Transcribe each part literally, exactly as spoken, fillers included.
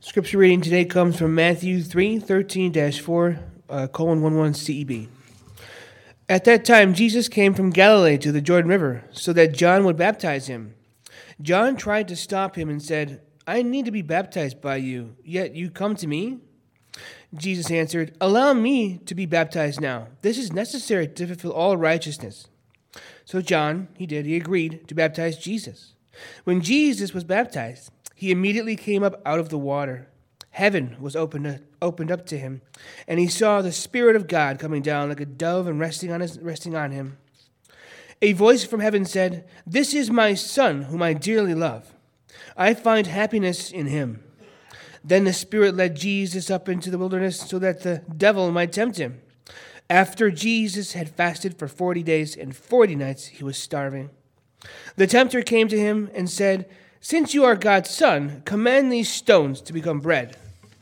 Scripture reading today comes from Matthew three thirteen dash four, uh, colon one one C E B. At that time, Jesus came from Galilee to the Jordan River, so that John would baptize him. John tried to stop him and said, "I need to be baptized by you, yet you come to me?" Jesus answered, "Allow me to be baptized now. This is necessary to fulfill all righteousness." So John, he did, he agreed to baptize Jesus. When Jesus was baptized, he immediately came up out of the water. Heaven was opened opened up to him, and he saw the Spirit of God coming down like a dove and resting on his, resting on him. A voice from heaven said, "This is my Son, whom I dearly love. I find happiness in him." Then the Spirit led Jesus up into the wilderness so that the devil might tempt him. After Jesus had fasted for forty days and forty nights, he was starving. The tempter came to him and said, "Since you are God's Son, command these stones to become bread."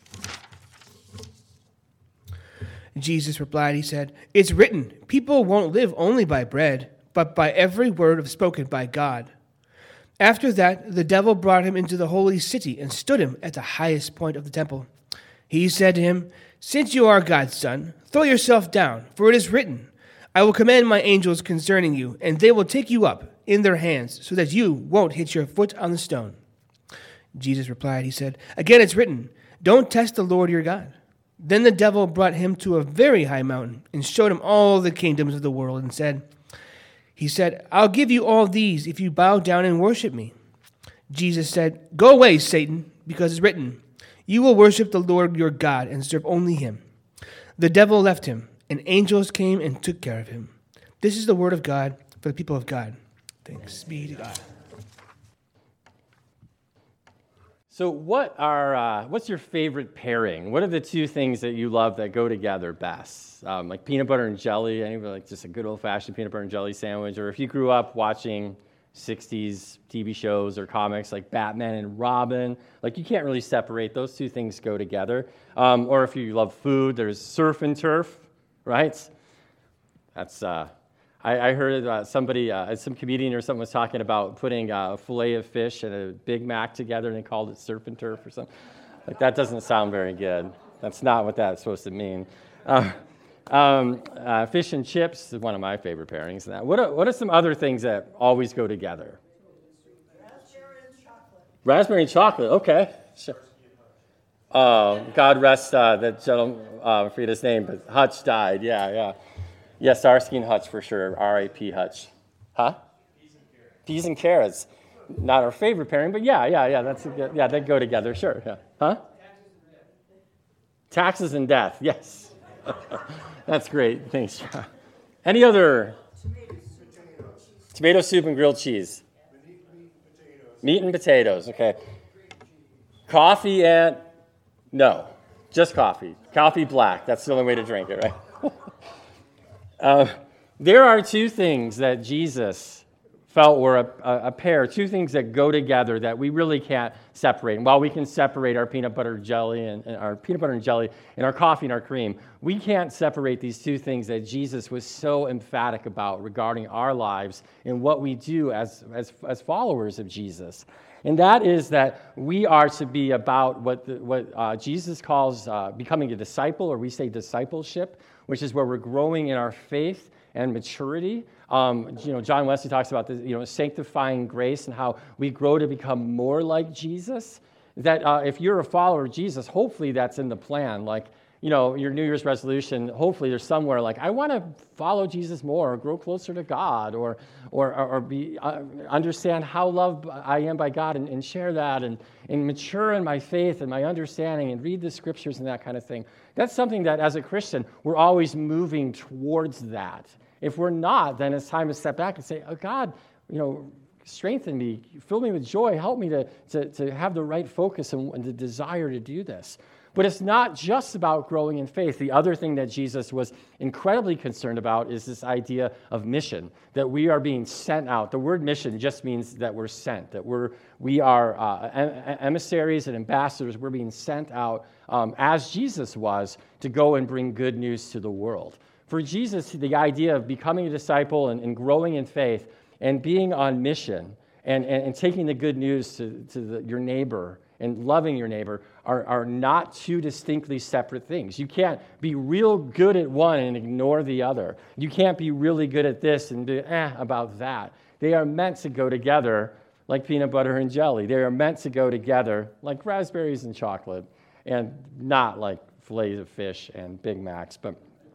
Jesus replied, he said, "It's written, people won't live only by bread, but by every word spoken by God." After that, the devil brought him into the holy city and stood him at the highest point of the temple. He said to him, "Since you are God's Son, throw yourself down, for it is written, I will command my angels concerning you, and they will take you up in their hands, so that you won't hit your foot on the stone." Jesus replied, he said, "Again it's written, don't test the Lord your God." Then the devil brought him to a very high mountain and showed him all the kingdoms of the world and said, He said, "I'll give you all these if you bow down and worship me." Jesus said, "Go away, Satan, because it's written, you will worship the Lord your God and serve only him." The devil left him, and angels came and took care of him. This is the word of God for the people of God. Thanks be to God. So what are uh, what's your favorite pairing? What are the two things that you love that go together best? Um, like peanut butter and jelly, anybody like just a good old-fashioned peanut butter and jelly sandwich? Or if you grew up watching sixties T V shows or comics like Batman and Robin, like you can't really separate. Those two things go together. Um, or if you love food, there's surf and turf, right? That's... Uh, I, I heard uh, somebody, uh, some comedian or something was talking about putting uh, a fillet of fish and a Big Mac together, and they called it surf and turf or something. Like, that doesn't sound very good. That's not what that's supposed to mean. Uh, um, uh, fish and chips is one of my favorite pairings. Now, what are, what are some other things that always go together? Raspberry and chocolate. Raspberry and chocolate, okay. Sure. Oh, God rest uh, that gentleman, uh, I forget his name, but Hutch died, yeah, yeah. Yeah, Starsky and Hutch for sure. R I P Hutch. Huh? Peas and carrots. Peas and carrots. Not our favorite pairing, but yeah, yeah, yeah. That's a good, yeah, they go together. Sure. Yeah. Huh? Taxes and death. Yes. That's great. Thanks. Any other? Tomato soup and grilled cheese. Meat and potatoes. Okay. Coffee and no, just coffee. Coffee black. That's the only way to drink it, right? Uh, there are two things that Jesus felt were a, a, a pair, two things that go together that we really can't separate. And while we can separate our peanut butter jelly and, and our peanut butter and jelly and our coffee and our cream, we can't separate these two things that Jesus was so emphatic about regarding our lives and what we do as, as, as followers of Jesus. And that is that we are to be about what, the, what uh, Jesus calls uh, becoming a disciple, or we say discipleship, which is where we're growing in our faith and maturity. Um, you know, John Wesley talks about the, you know, sanctifying grace and how we grow to become more like Jesus. That uh, if you're a follower of Jesus, hopefully that's in the plan. Like, you know, your New Year's resolution, hopefully there's somewhere like, I want to follow Jesus more, or grow closer to God, or or or be uh, understand how loved I am by God, and, and share that, and, and mature in my faith and my understanding, and read the scriptures and that kind of thing. That's something that as a Christian, we're always moving towards that. If we're not, then it's time to step back and say, oh, God, you know, strengthen me, fill me with joy, help me to, to, to have the right focus and, and the desire to do this. But it's not just about growing in faith. The other thing that Jesus was incredibly concerned about is this idea of mission, that we are being sent out. The word mission just means that we're sent, that we're, we are uh, emissaries and ambassadors. We're being sent out um, as Jesus was to go and bring good news to the world. For Jesus, the idea of becoming a disciple and, and growing in faith and being on mission and, and, and taking the good news to, to the, your neighbor and loving your neighbor are, are not two distinctly separate things. You can't be real good at one and ignore the other. You can't be really good at this and be eh about that. They are meant to go together like peanut butter and jelly. They are meant to go together like raspberries and chocolate, and not like fillets of fish and Big Macs, but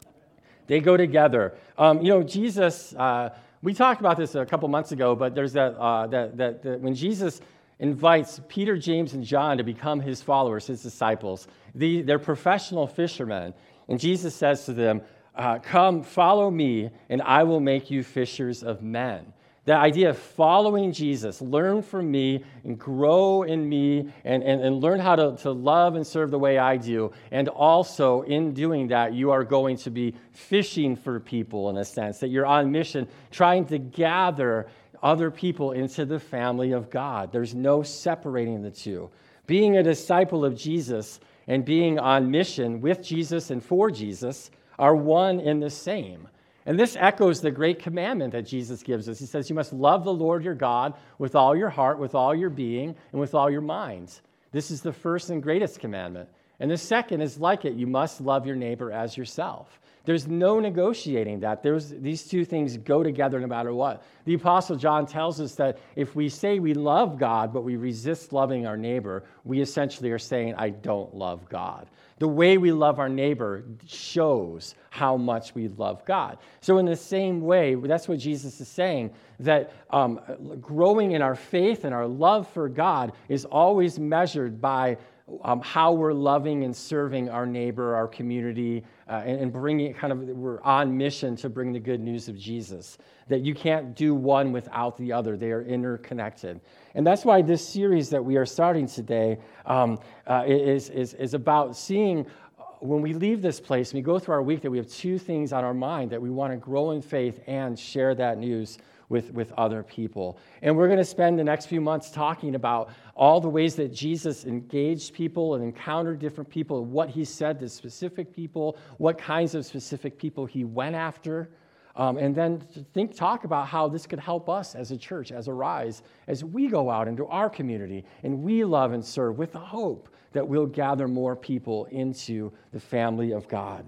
they go together. Um, you know, Jesus, uh, we talked about this a couple months ago, but there's that, uh, that, that, that when Jesus invites Peter, James, and John to become his followers, his disciples, the, they're professional fishermen, and Jesus says to them, uh, come, follow me, and I will make you fishers of men. The idea of following Jesus, learn from me and grow in me and, and, and learn how to, to love and serve the way I do. And also, in doing that, you are going to be fishing for people in a sense, that you're on mission, trying to gather other people into the family of God. There's no separating the two. Being a disciple of Jesus and being on mission with Jesus and for Jesus are one and the same. And this echoes the great commandment that Jesus gives us. He says, you must love the Lord your God with all your heart, with all your being, and with all your minds. This is the first and greatest commandment. And the second is like it. You must love your neighbor as yourself. There's no negotiating that. There's, these two things go together no matter what. The Apostle John tells us that if we say we love God, but we resist loving our neighbor, we essentially are saying, I don't love God. The way we love our neighbor shows how much we love God. So in the same way, that's what Jesus is saying, that um, growing in our faith and our love for God is always measured by um, how we're loving and serving our neighbor, our community, uh, and, and bringing kind of, we're on mission to bring the good news of Jesus, that you can't do one without the other. They are interconnected. And that's why this series that we are starting today um, uh, is, is, is about seeing when we leave this place, and we go through our week, that we have two things on our mind, that we want to grow in faith and share that news with, with other people. And we're going to spend the next few months talking about all the ways that Jesus engaged people and encountered different people, what he said to specific people, what kinds of specific people he went after. Um, and then think, talk about how this could help us as a church, as a Rise, as we go out into our community and we love and serve with the hope that we'll gather more people into the family of God.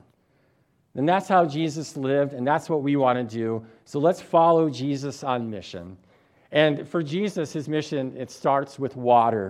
And that's how Jesus lived, and that's what we want to do. So let's follow Jesus on mission. And for Jesus, his mission, it starts with water.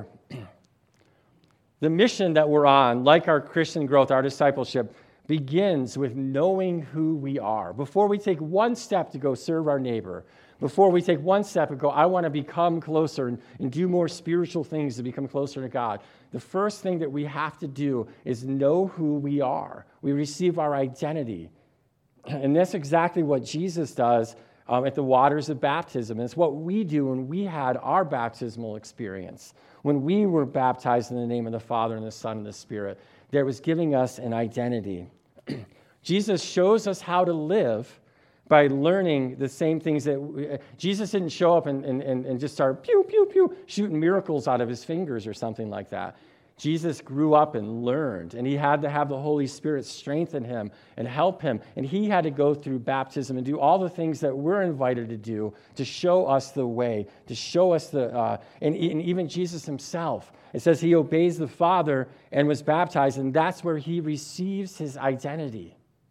The mission that we're on, like our Christian growth, our discipleship, begins with knowing who we are. Before we take one step to go serve our neighbor, before we take one step and go, I want to become closer and, and do more spiritual things to become closer to God, the first thing that we have to do is know who we are. We receive our identity. And that's exactly what Jesus does um, at the waters of baptism. It's what we do when we had our baptismal experience, when we were baptized in the name of the Father and the Son and the Spirit. That was giving us an identity. Jesus shows us how to live by learning the same things that we, Jesus didn't show up and, and, and just start pew, pew, pew, shooting miracles out of his fingers or something like that. Jesus grew up and learned, and he had to have the Holy Spirit strengthen him and help him. And he had to go through baptism and do all the things that we're invited to do to show us the way, to show us the, uh, and, and even Jesus himself. It says he obeys the Father and was baptized, and that's where he receives his identity.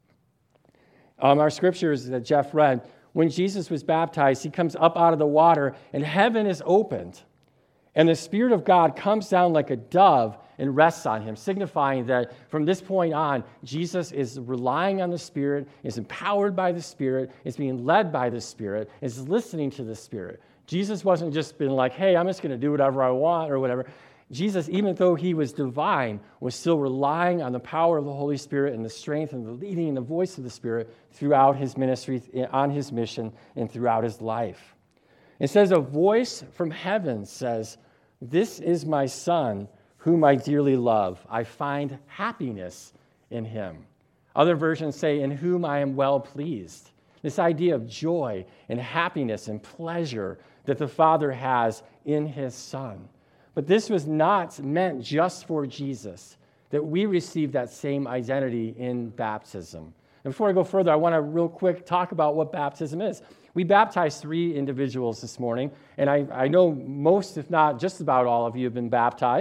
Um, our scriptures that Jeff read, when Jesus was baptized, he comes up out of the water, and heaven is opened. And the Spirit of God comes down like a dove and rests on him, signifying that from this point on, Jesus is relying on the Spirit, is empowered by the Spirit, is being led by the Spirit, is listening to the Spirit. Jesus wasn't just been like, hey, I'm just going to do whatever I want or whatever. Jesus, even though he was divine, was still relying on the power of the Holy Spirit and the strength and the leading and the voice of the Spirit throughout his ministry, on his mission, and throughout his life. It says, a voice from heaven says, this is my Son, whom I dearly love. I find happiness in him. Other versions say, in whom I am well pleased. This idea of joy and happiness and pleasure that the Father has in his Son. But this was not meant just for Jesus, that we receive that same identity in baptism. And before I go further, I want to real quick talk about what baptism is. We baptized three individuals this morning, and I, I know most, if not just about all of you, have been baptized.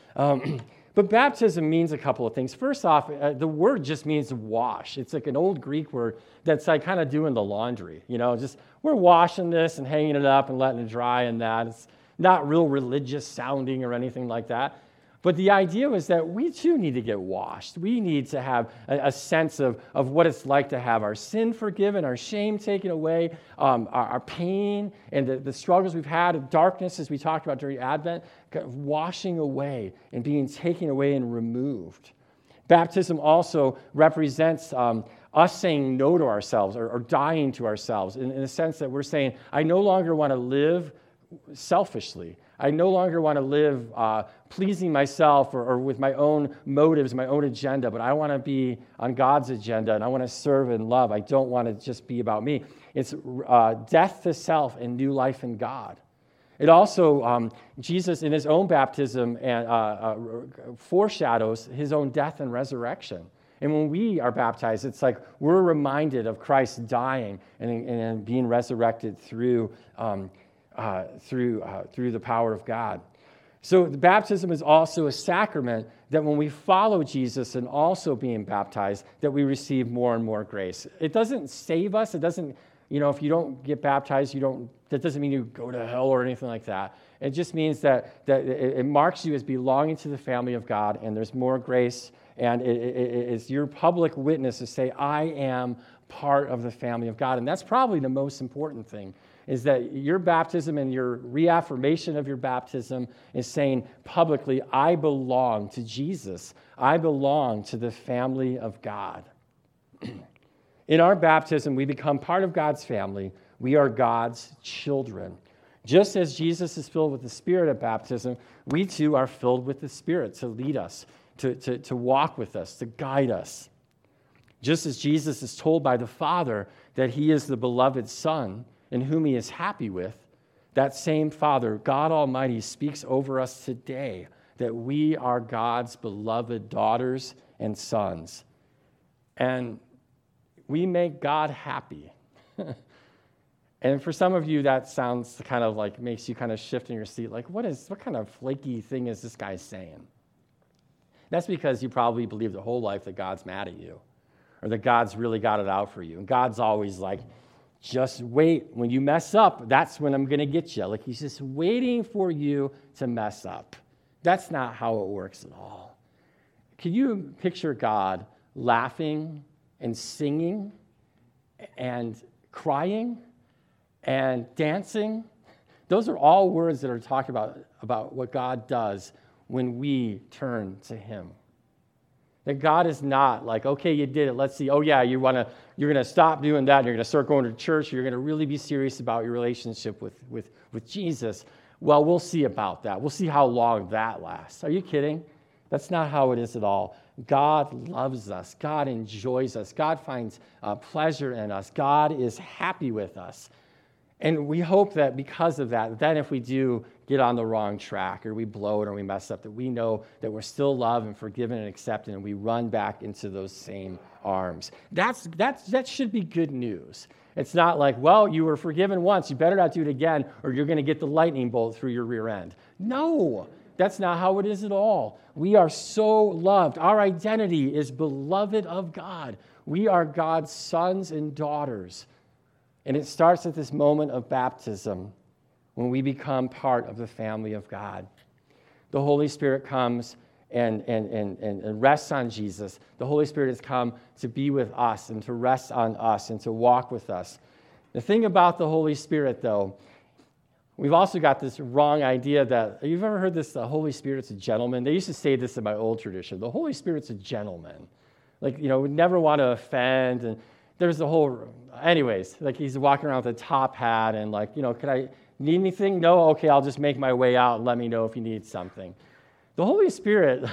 Um, but baptism means a couple of things. First off, uh, the word just means wash. It's like an old Greek word that's like kind of doing the laundry. You know, just we're washing this and hanging it up and letting it dry and that. It's not real religious sounding or anything like that. But the idea was that we too need to get washed. We need to have a, a sense of, of what it's like to have our sin forgiven, our shame taken away, um, our, our pain and the, the struggles we've had, of darkness, as we talked about during Advent, kind of washing away and being taken away and removed. Baptism also represents um, us saying no to ourselves or, or dying to ourselves in, in the sense that we're saying, I no longer want to live selfishly. I no longer want to live uh, pleasing myself or, or with my own motives, my own agenda, but I want to be on God's agenda, and I want to serve and love. I don't want to just be about me. It's uh, death to self and new life in God. It also, um, Jesus in his own baptism and, uh, uh, foreshadows his own death and resurrection. And when we are baptized, it's like we're reminded of Christ dying and, and being resurrected through um, Uh, through, uh, through the power of God. So the baptism is also a sacrament that when we follow Jesus and also being baptized, that we receive more and more grace. It doesn't save us. It doesn't, you know, if you don't get baptized, you don't, that doesn't mean you go to hell or anything like that. It just means that, that it, it marks you as belonging to the family of God, and there's more grace, and it, it, it's your public witness to say, I am part of the family of God. And that's probably the most important thing, is that your baptism and your reaffirmation of your baptism is saying publicly, I belong to Jesus. I belong to the family of God. In our baptism, we become part of God's family. We are God's children. Just as Jesus is filled with the Spirit at baptism, we too are filled with the Spirit to lead us, to, to, to walk with us, to guide us. Just as Jesus is told by the Father that he is the beloved Son, in whom he is happy with, that same Father, God Almighty, speaks over us today that we are God's beloved daughters and sons. And we make God happy. And for some of you, that sounds kind of like, makes you kind of shift in your seat, like, what is, what kind of flaky thing is this guy saying? That's because you probably believe the whole life that God's mad at you, or that God's really got it out for you. And God's always like, just wait. When you mess up, that's when I'm going to get you. Like he's just waiting for you to mess up. That's not how it works at all. Can you picture God laughing and singing and crying and dancing? Those are all words that are talking about, about what God does when we turn to him. That God is not like, okay, you did it. Let's see. Oh, yeah, you want to, you're going to stop doing that. And you're going to start going to church. You're going to really be serious about your relationship with, with, with Jesus. Well, we'll see about that. We'll see how long that lasts. Are you kidding? That's not how it is at all. God loves us. God enjoys us. God finds uh, pleasure in us. God is happy with us. And we hope that because of that, then if we do get on the wrong track or we blow it or we mess up, that we know that we're still loved and forgiven and accepted, and we run back into those same arms. That's, that's, that should be good news. It's not like, well, you were forgiven once, you better not do it again, or you're going to get the lightning bolt through your rear end. No, that's not how it is at all. We are so loved. Our identity is beloved of God. We are God's sons and daughters. And it starts at this moment of baptism when we become part of the family of God. The Holy Spirit comes and, and, and, and rests on Jesus. The Holy Spirit has come to be with us and to rest on us and to walk with us. The thing about the Holy Spirit, though, we've also got this wrong idea that, you've ever heard this, the Holy Spirit's a gentleman? They used to say this in my old tradition. The Holy Spirit's a gentleman. Like, you know, we never want to offend, and there's the whole, anyways, like he's walking around with a top hat and like, you know, could I need anything? No? Okay, I'll just make my way out and let me know if you need something. The Holy Spirit,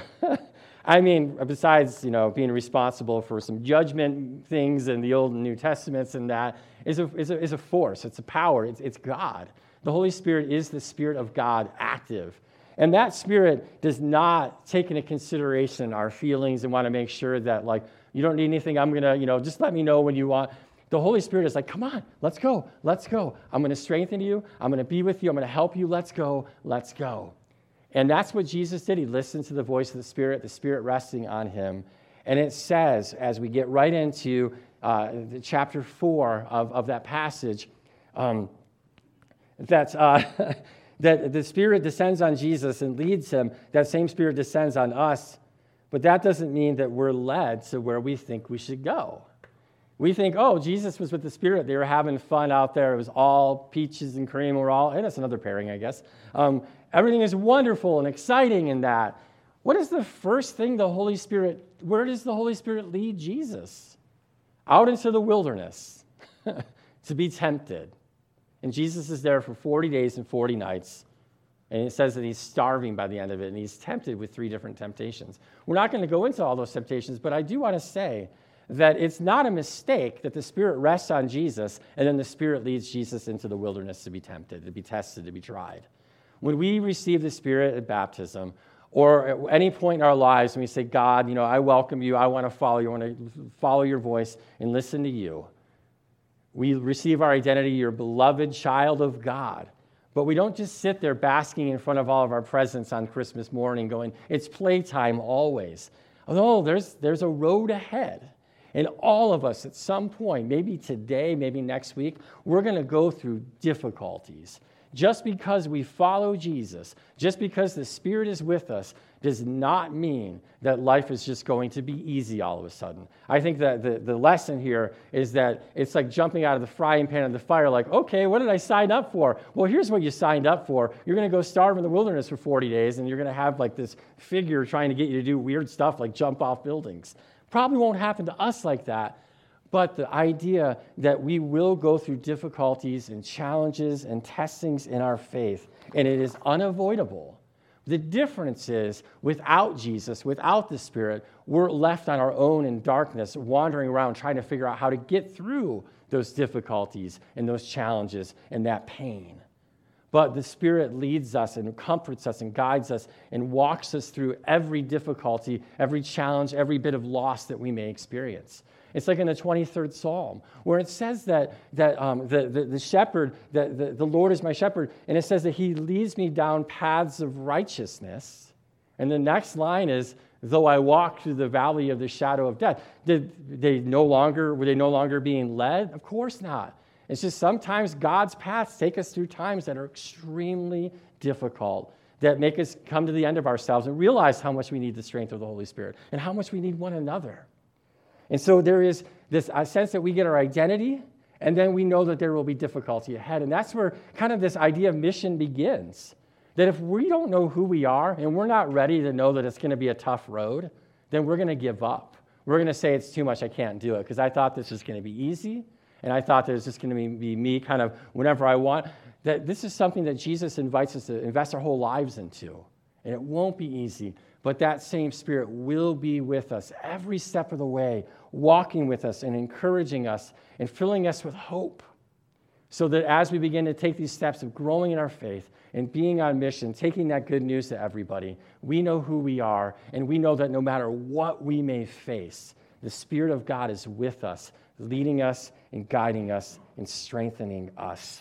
I mean, besides, you know, being responsible for some judgment things in the Old and New Testaments and that, is a, is a, is a force. It's a power. It's, it's God. The Holy Spirit is the Spirit of God active. And that Spirit does not take into consideration our feelings and want to make sure that, like, you don't need anything, I'm going to, you know, just let me know when you want. The Holy Spirit is like, come on, let's go, let's go. I'm going to strengthen you. I'm going to be with you. I'm going to help you. Let's go, let's go. And that's what Jesus did. He listened to the voice of the Spirit, the Spirit resting on him. And it says, as we get right into uh, the chapter four of, of that passage, um, that, uh, that the Spirit descends on Jesus and leads him. That same Spirit descends on us. But that doesn't mean that we're led to where we think we should go. We think, oh, Jesus was with the Spirit. They were having fun out there. It was all peaches and cream. We're all, and that's another pairing, I guess. Um, everything is wonderful and exciting in that. What is the first thing the Holy Spirit, where does the Holy Spirit lead Jesus? Out into the wilderness to be tempted. And Jesus is there for forty days and forty nights. And it says that he's starving by the end of it, and he's tempted with three different temptations. We're not going to go into all those temptations, but I do want to say that it's not a mistake that the Spirit rests on Jesus, and then the Spirit leads Jesus into the wilderness to be tempted, to be tested, to be tried. When we receive the Spirit at baptism, or at any point in our lives when we say, God, you know, I welcome you, I want to follow you, I want to follow your voice and listen to you, we receive our identity, your beloved child of God. But we don't just sit there basking in front of all of our presents on Christmas morning going, it's playtime always. No, there's, there's a road ahead. And all of us at some point, maybe today, maybe next week, we're going to go through difficulties. Just because we follow Jesus, just because the Spirit is with us, does not mean that life is just going to be easy all of a sudden. I think that the, the lesson here is that it's like jumping out of the frying pan into the fire, like, okay, what did I sign up for? Well, here's what you signed up for. You're going to go starve in the wilderness for forty days, and you're going to have like this figure trying to get you to do weird stuff like jump off buildings. Probably won't happen to us like that, but the idea that we will go through difficulties and challenges and testings in our faith, and it is unavoidable. The difference is, without Jesus, without the Spirit, we're left on our own in darkness, wandering around trying to figure out how to get through those difficulties and those challenges and that pain. But the Spirit leads us and comforts us and guides us and walks us through every difficulty, every challenge, every bit of loss that we may experience. It's like in the twenty-third Psalm, where it says that, that um, the, the, the shepherd, that the, the Lord is my shepherd, and it says that he leads me down paths of righteousness. And the next line is, though I walk through the valley of the shadow of death. Did they no longer, were they no longer being led? Of course not. It's just sometimes God's paths take us through times that are extremely difficult, that make us come to the end of ourselves and realize how much we need the strength of the Holy Spirit and how much we need one another. And so there is this a sense that we get our identity, and then we know that there will be difficulty ahead. And that's where kind of this idea of mission begins. That if we don't know who we are, and we're not ready to know that it's going to be a tough road, then we're going to give up. We're going to say it's too much, I can't do it, because I thought this was going to be easy, and I thought that it was just going to be, be me kind of whenever I want. That this is something that Jesus invites us to invest our whole lives into. And it won't be easy, but that same Spirit will be with us every step of the way, walking with us and encouraging us and filling us with hope, so that as we begin to take these steps of growing in our faith and being on mission, taking that good news to everybody, we know who we are, and we know that no matter what we may face, the Spirit of God is with us, leading us and guiding us and strengthening us.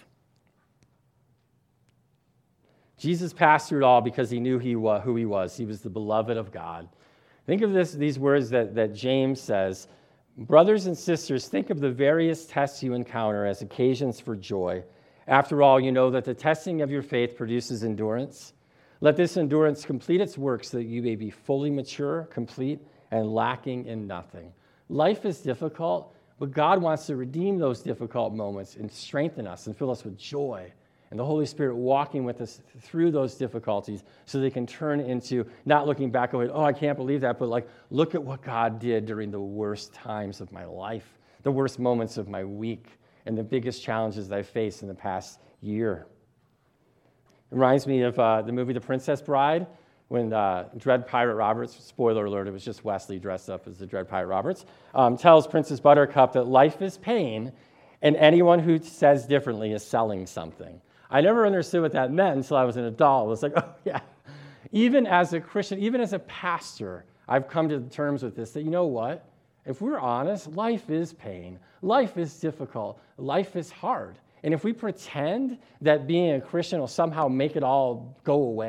Jesus passed through it all because he knew he wa- who he was. He was the beloved of God. Think of this, these words that, that James says. Brothers and sisters, think of the various tests you encounter as occasions for joy. After all, you know that the testing of your faith produces endurance. Let this endurance complete its work so that you may be fully mature, complete, and lacking in nothing. Life is difficult, but God wants to redeem those difficult moments and strengthen us and fill us with joy. And the Holy Spirit walking with us through those difficulties so they can turn into not looking back and going, oh, I can't believe that, but like, look at what God did during the worst times of my life, the worst moments of my week, and the biggest challenges that I faced in the past year. It reminds me of uh, the movie The Princess Bride, when uh, Dread Pirate Roberts, spoiler alert, it was just Wesley dressed up as the Dread Pirate Roberts, um, tells Princess Buttercup that life is pain, and anyone who says differently is selling something. I never understood what that meant until I was an adult. It was like, oh, yeah. Even as a Christian, even as a pastor, I've come to terms with this, that you know what? If we're honest, life is pain. Life is difficult. Life is hard. And if we pretend that being a Christian will somehow make it all go away,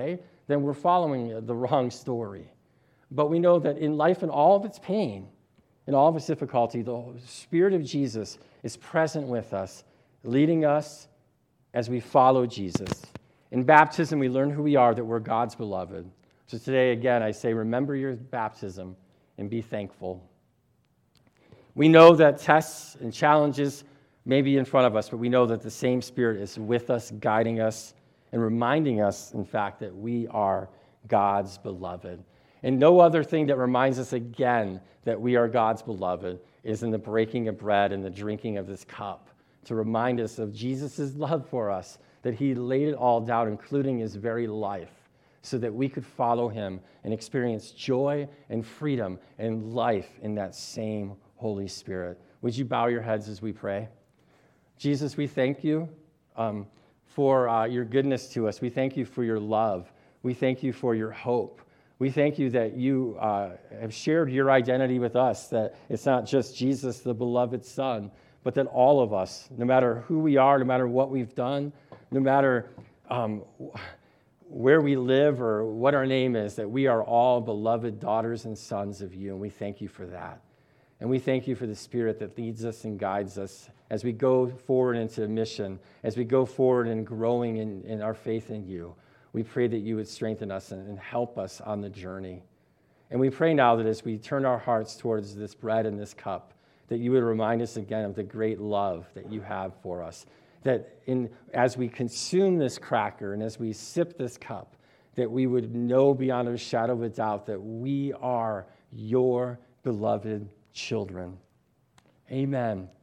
then we're following the wrong story. But we know that in life and all of its pain, in all of its difficulty, the Spirit of Jesus is present with us, leading us as we follow Jesus. In baptism, we learn who we are, that we're God's beloved. So today, again, I say, remember your baptism and be thankful. We know that tests and challenges may be in front of us, but we know that the same Spirit is with us, guiding us, and reminding us, in fact, that we are God's beloved. And no other thing that reminds us again that we are God's beloved is in the breaking of bread and the drinking of this cup, to remind us of Jesus' love for us, that he laid it all down, including his very life, so that we could follow him and experience joy and freedom and life in that same Holy Spirit. Would you bow your heads as we pray? Jesus, we thank you um, for uh, your goodness to us. We thank you for your love. We thank you for your hope. We thank you that you uh, have shared your identity with us, that it's not just Jesus, the beloved Son, but that all of us, no matter who we are, no matter what we've done, no matter um, where we live or what our name is, that we are all beloved daughters and sons of you, and we thank you for that. And we thank you for the Spirit that leads us and guides us as we go forward into mission, as we go forward in growing in, in our faith in you. We pray that you would strengthen us and, and help us on the journey. And we pray now that as we turn our hearts towards this bread and this cup, that you would remind us again of the great love that you have for us. That in as we consume this cracker and as we sip this cup, that we would know beyond a shadow of a doubt that we are your beloved children. Amen.